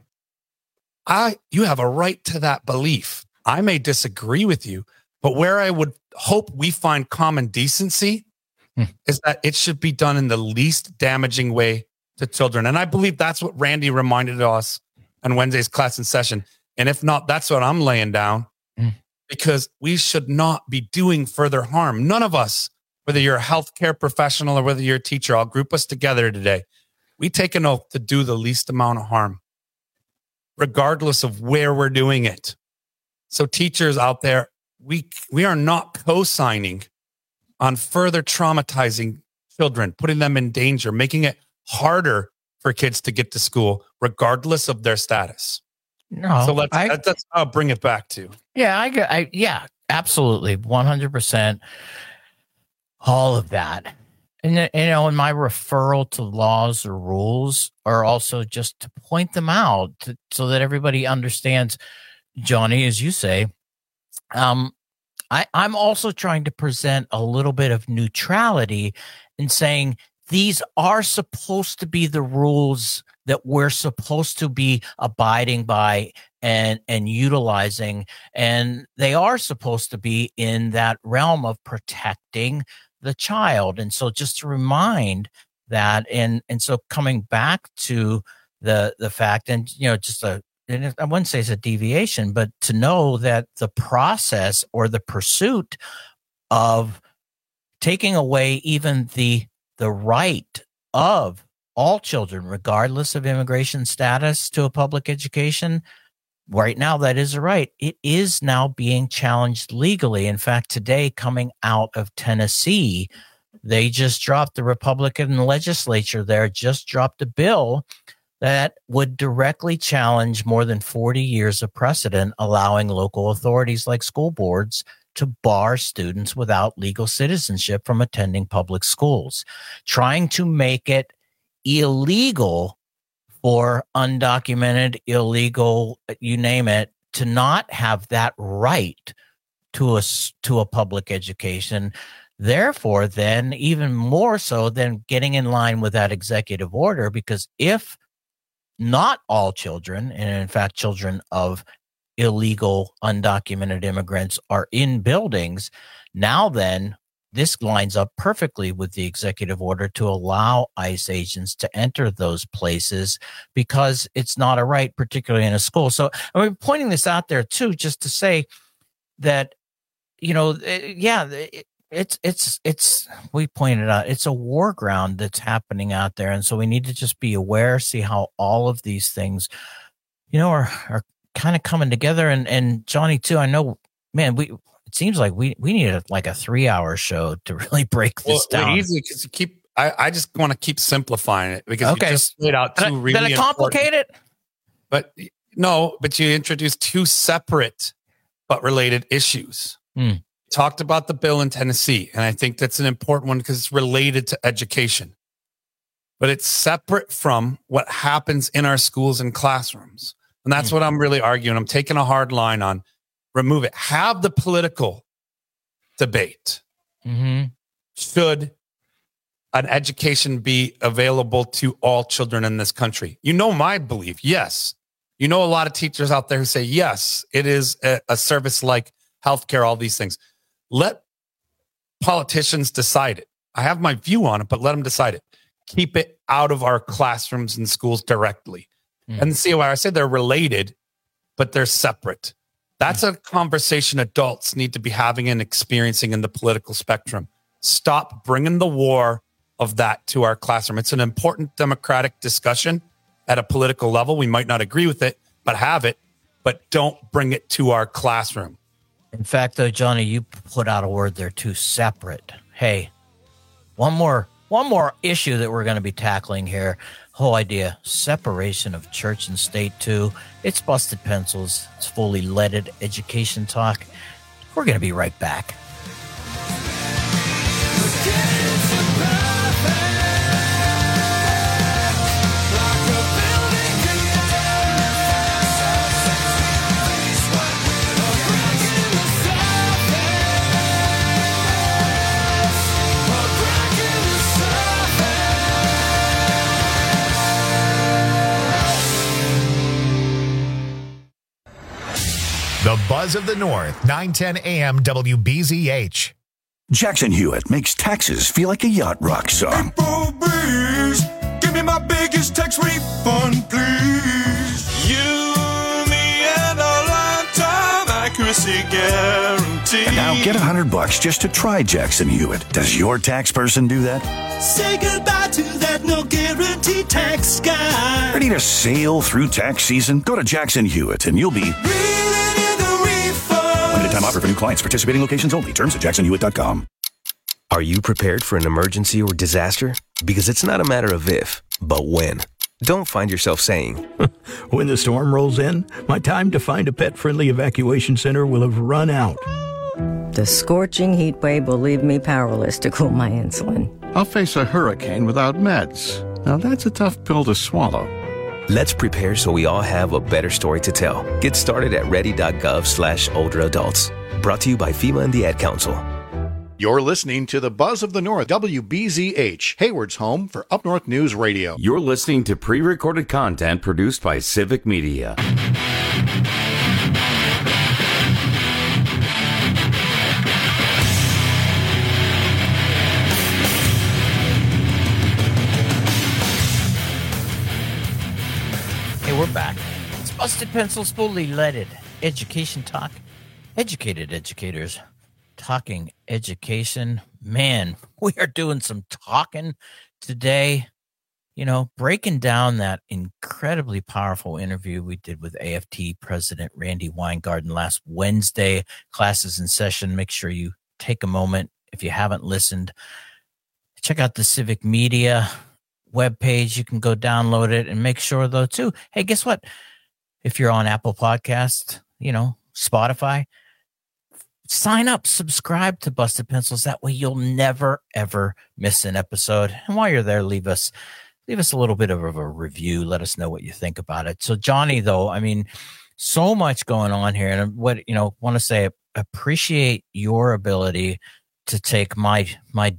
You have a right to that belief. I may disagree with you, but where I would hope we find common decency is that it should be done in the least damaging way to children. And I believe that's what Randy reminded us on Wednesday's class in session. And if not, that's what I'm laying down, because we should not be doing further harm. None of us, whether you're a healthcare professional or whether you're a teacher, I'll group us together today. We take an oath to do the least amount of harm, regardless of where we're doing it. So teachers out there, we are not co-signing on further traumatizing children, putting them in danger, making it harder for kids to get to school, regardless of their status. No, so that's I'll bring it back to. Yeah, yeah, absolutely, 100%. All of that, and and my referral to laws or rules are also just to point them out so that everybody understands. Johnny, as you say, I'm also trying to present a little bit of neutrality in saying these are supposed to be the rules that we're supposed to be abiding by and utilizing, and they are supposed to be in that realm of protecting the child. And so just to remind that, and so coming back to the fact, and just and I wouldn't say it's a deviation, but to know that the process or the pursuit of taking away even the right of all children, regardless of immigration status, to a public education, right now, that is a right. It is now being challenged legally. In fact, today, coming out of Tennessee, they just dropped, the Republican legislature there just dropped a bill that would directly challenge more than 40 years of precedent, allowing local authorities like school boards to bar students without legal citizenship from attending public schools, trying to make it illegal for undocumented, illegal, you name it, to not have that right to a public education. Therefore, then, even more so than getting in line with that executive order, because if not all children, and in fact, children of illegal, undocumented immigrants are in buildings, now then, this lines up perfectly with the executive order to allow ICE agents to enter those places because it's not a right, particularly in a school. So I'm pointing this out there too, just to say that, it's we pointed out, it's a war ground that's happening out there. And so we need to just be aware, see how all of these things, are kind of coming together. And Johnny too, I know, man, it seems like we need a 3-hour show to really break this down. Easy, because I just want to keep simplifying it, because you just laid out two really important. Did I complicate it? But no, but you introduced two separate but related issues. Talked about the bill in Tennessee, and I think that's an important one because it's related to education. But it's separate from what happens in our schools and classrooms. And that's what I'm really arguing. I'm taking a hard line on remove it. Have the political debate. Should an education be available to all children in this country? My belief, yes. A lot of teachers out there who say, yes, it is a service like healthcare, all these things. Let politicians decide it. I have my view on it, but let them decide it. Keep it out of our classrooms and schools directly. And see why I say they're related, but they're separate. That's a conversation adults need to be having and experiencing in the political spectrum. Stop bringing the war of that to our classroom. It's an important democratic discussion at a political level. We might not agree with it, but have it, but don't bring it to our classroom. In fact, though, Johnny, you put out a word there too, separate. Hey, one more issue that we're going to be tackling here. Whole idea, separation of church and state too. It's Busted Pencils. It's fully leaded education talk. We're going to be right back. The Buzz of the North, 910 AM WBZH. Jackson Hewitt makes taxes feel like a yacht rock song. Give me my biggest tax refund, please. You, me, and a lifetime accuracy guarantee. And now get $100 just to try Jackson Hewitt. Does your tax person do that? Say goodbye to that no guarantee tax guy. Ready to sail through tax season? Go to Jackson Hewitt and you'll be Reeling in the refund. Limited time offer for new clients. Participating locations only. Terms at jacksonhewitt.com. Are you prepared for an emergency or disaster? Because it's not a matter of if, but when. Don't find yourself saying, when the storm rolls in, my time to find a pet-friendly evacuation center will have run out. The scorching heat wave will leave me powerless to cool my insulin. I'll face a hurricane without meds. Now that's a tough pill to swallow. Let's prepare so we all have a better story to tell. Get started at ready.gov/older adults. Brought to you by FEMA and the Ad Council. You're listening to the Buzz of the North, WBZH, Hayward's home for Up North News Radio. You're listening to pre-recorded content produced by Civic Media. Hey, we're back. It's Busted Pencils, fully leaded education talk. Educated educators talking education. Man, we are doing some talking today. You know, breaking down that incredibly powerful interview we did with AFT President Randi Weingarten last Wednesday. Classes in session. Make sure you take a moment. If you haven't listened, check out the Civic Media webpage. You can go download it, and make sure though too, hey, guess what? If you're on Apple Podcasts, you know, Spotify, sign up, subscribe to Busted Pencils. That way you'll never, ever miss an episode. And while you're there, leave us a little bit of a review. Let us know what you think about it. So Johnny, though, I mean, so much going on here. And what, you know, want to say, appreciate your ability to take my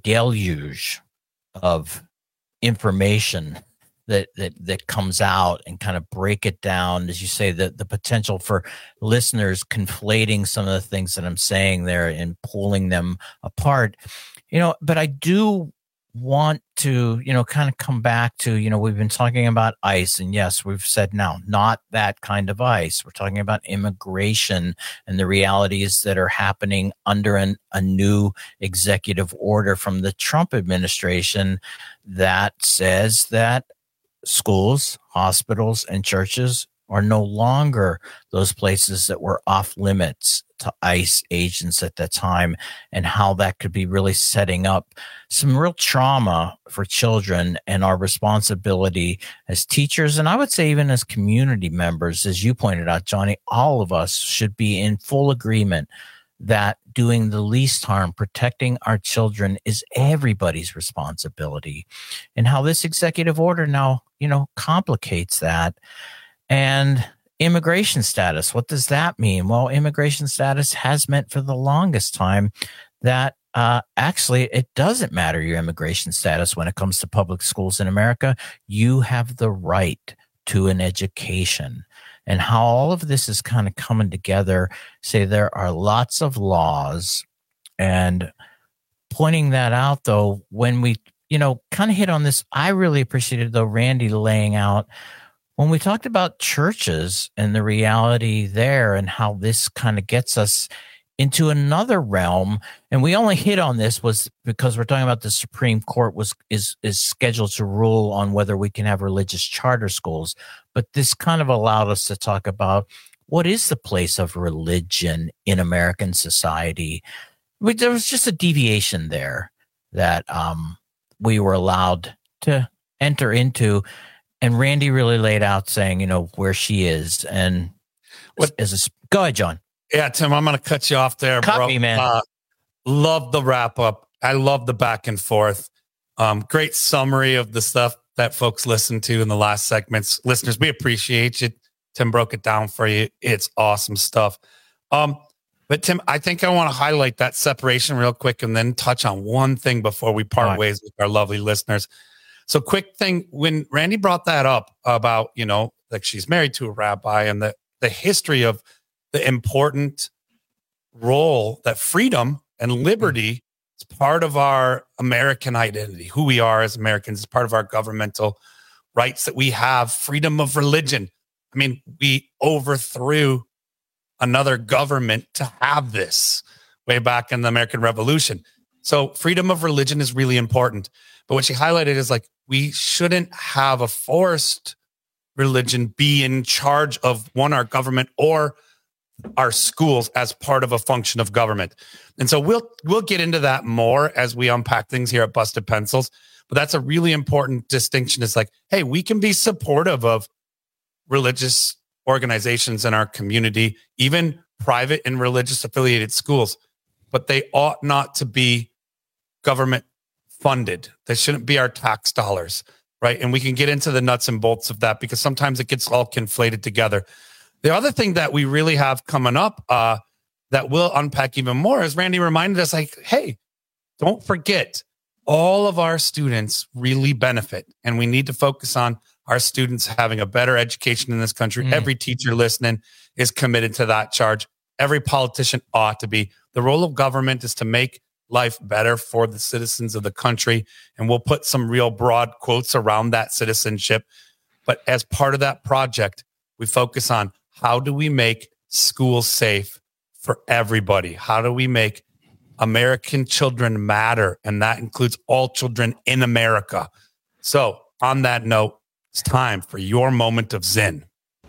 deluge of information that comes out and kind of break it down, as you say, the potential for listeners conflating some of the things that I'm saying there and pulling them apart, you know. But I do want to, you know, kind of come back to, you know, we've been talking about ICE, and yes, we've said now, not that kind of ICE. We're talking about immigration and the realities that are happening under a new executive order from the Trump administration that says that schools, hospitals, and churches are no longer those places that were off limits to ICE agents at that time, and how that could be really setting up some real trauma for children, and our responsibility as teachers, and I would say even as community members, as you pointed out, Johnny, all of us should be in full agreement that doing the least harm, protecting our children, is everybody's responsibility, and how this executive order now, you know, complicates that. And immigration status, what does that mean? Well, immigration status has meant for the longest time that actually it doesn't matter your immigration status when it comes to public schools in America. You have the right to an education. And how all of this is kind of coming together, say there are lots of laws, and pointing that out, though, when we, you know, kind of hit on this, I really appreciated, though, Randi laying out when we talked about churches and the reality there, and how this kind of gets us into another realm. And we only hit on this was because we're talking about the Supreme Court is scheduled to rule on whether we can have religious charter schools. But this kind of allowed us to talk about what is the place of religion in American society. There was just a deviation there that we were allowed to enter into. And Randi really laid out saying, you know, where she is. And go ahead, John. Yeah, Tim, I'm going to cut you off there, Cut bro. me, man. Love the wrap up. I love the back and forth. Great summary of the stuff that folks listened to in the last segments. Listeners, we appreciate you. Tim broke it down for you. It's awesome stuff. But Tim, I think I want to highlight that separation real quick and then touch on one thing before we part ways with our lovely listeners. So quick thing, when Randi brought that up about, you know, like she's married to a rabbi, and the history of the important role that freedom and liberty It's part of our American identity, who we are as Americans. It's part of our governmental rights that we have. Freedom of religion. I mean, we overthrew another government to have this way back in the American Revolution. So freedom of religion is really important. But what she highlighted is like, we shouldn't have a forced religion be in charge of our government or our schools as part of a function of government. And so we'll get into that more as we unpack things here at Busted Pencils. But that's a really important distinction. It's like, hey, we can be supportive of religious organizations in our community, even private and religious affiliated schools, but they ought not to be government funded. They shouldn't be our tax dollars, right? And we can get into the nuts and bolts of that because sometimes it gets all conflated together. The other thing that we really have coming up that we'll unpack even more is Randy reminded us like, hey, don't forget all of our students really benefit, and we need to focus on our students having a better education in this country. Every teacher listening is committed to that charge. Every politician ought to be. The role of government is to make life better for the citizens of the country. And we'll put some real broad quotes around that citizenship. But as part of that project, we focus on how do we make schools safe for everybody? How do we make American children matter? And that includes all children in America. So on that note, it's time for your moment of Zen.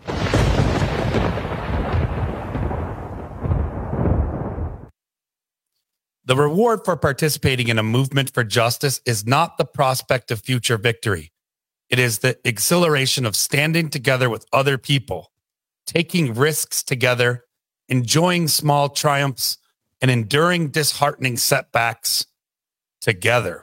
The reward for participating in a movement for justice is not the prospect of future victory. It is the exhilaration of standing together with other people, taking risks together, enjoying small triumphs, and enduring disheartening setbacks together.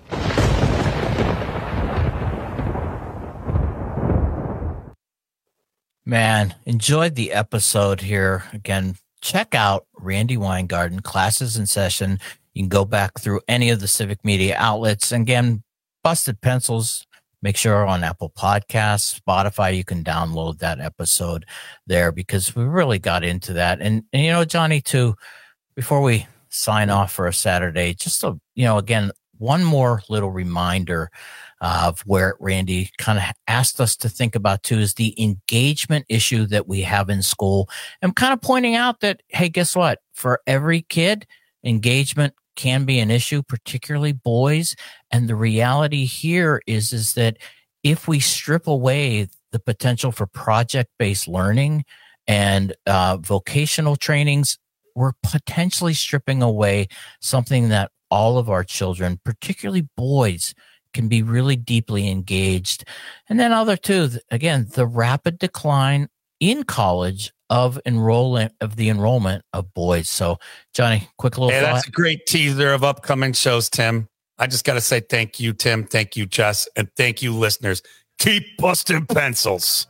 Man, enjoyed the episode here. Again, check out Randy Weingarten, Classes in Session. You can go back through any of the civic media outlets. And again, Busted Pencils, make sure on Apple Podcasts, Spotify, you can download that episode there because we really got into that. And you know, Johnny, too, before we sign off for a Saturday, just, again, one more little reminder of where Randy kind of asked us to think about too is the engagement issue that we have in school. I'm kind of pointing out that, hey, guess what? For every kid, engagement can be an issue, particularly boys. And the reality here is that if we strip away the potential for project-based learning and vocational trainings, we're potentially stripping away something that all of our children, particularly boys, can be really deeply engaged. And then other two, again, the rapid decline in college of the enrollment of boys. So, Johnny, quick little thought. That's a great teaser of upcoming shows, Tim. I just got to say thank you, Tim. Thank you, Jess. And thank you, listeners. Keep busting pencils.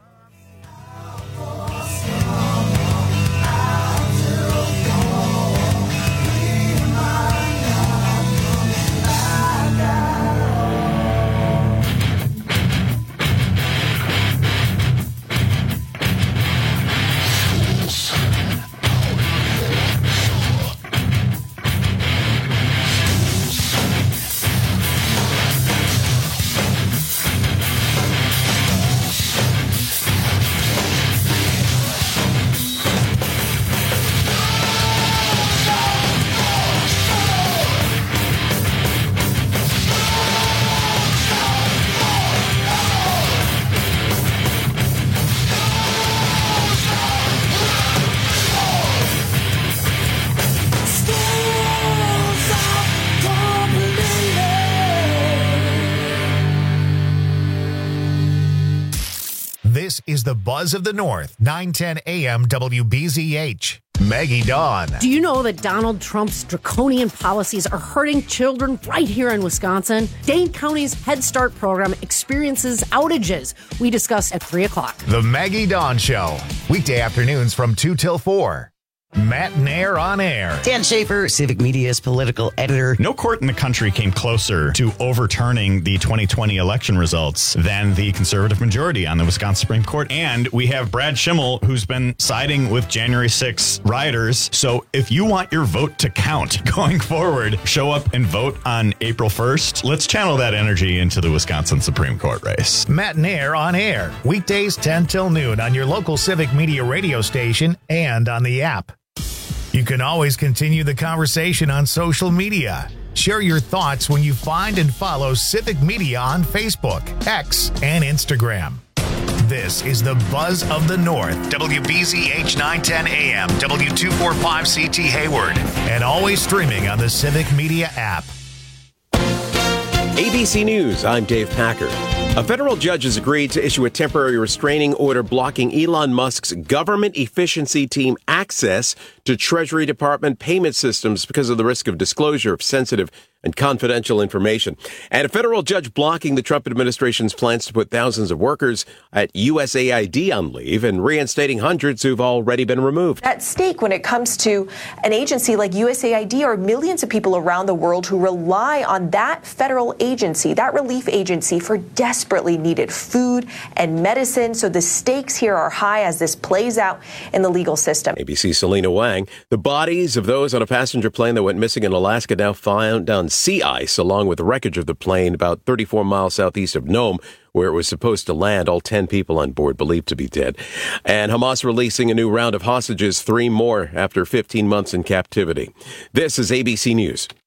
This is the Buzz of the North, 910 AM WBZH. Maggie Dawn. Do you know that Donald Trump's draconian policies are hurting children right here in Wisconsin? Dane County's Head Start program experiences outages. We discuss at 3 o'clock. The Maggie Dawn Show, weekday afternoons from 2 till 4. Matt Nair on air. Dan Schaefer, Civic Media's political editor. No court in the country came closer to overturning the 2020 election results than the conservative majority on the Wisconsin Supreme Court. And we have Brad Schimmel, who's been siding with January 6th rioters. So if you want your vote to count going forward, show up and vote on April 1st. Let's channel that energy into the Wisconsin Supreme Court race. Matt Nair on air. Weekdays 10 till noon on your local Civic Media radio station and on the app. You can always continue the conversation on social media. Share your thoughts when you find and follow Civic Media on Facebook, X, and Instagram. This is the Buzz of the North, WBZH 910 AM, W245CT Hayward, and always streaming on the Civic Media app. ABC News, I'm Dave Packer. A federal judge has agreed to issue a temporary restraining order blocking Elon Musk's government efficiency team access to Treasury Department payment systems because of the risk of disclosure of sensitive and confidential information. And a federal judge blocking the Trump administration's plans to put thousands of workers at USAID on leave and reinstating hundreds who've already been removed. At stake when it comes to an agency like USAID are millions of people around the world who rely on that federal agency, that relief agency, for desperately needed food and medicine. So the stakes here are high as this plays out in the legal system. ABC's Selena Wang. The bodies of those on a passenger plane that went missing in Alaska now found on sea ice, along with the wreckage of the plane about 34 miles southeast of Nome, where it was supposed to land. All 10 people on board believed to be dead. And Hamas releasing a new round of hostages, 3 more after 15 months in captivity. This is ABC News.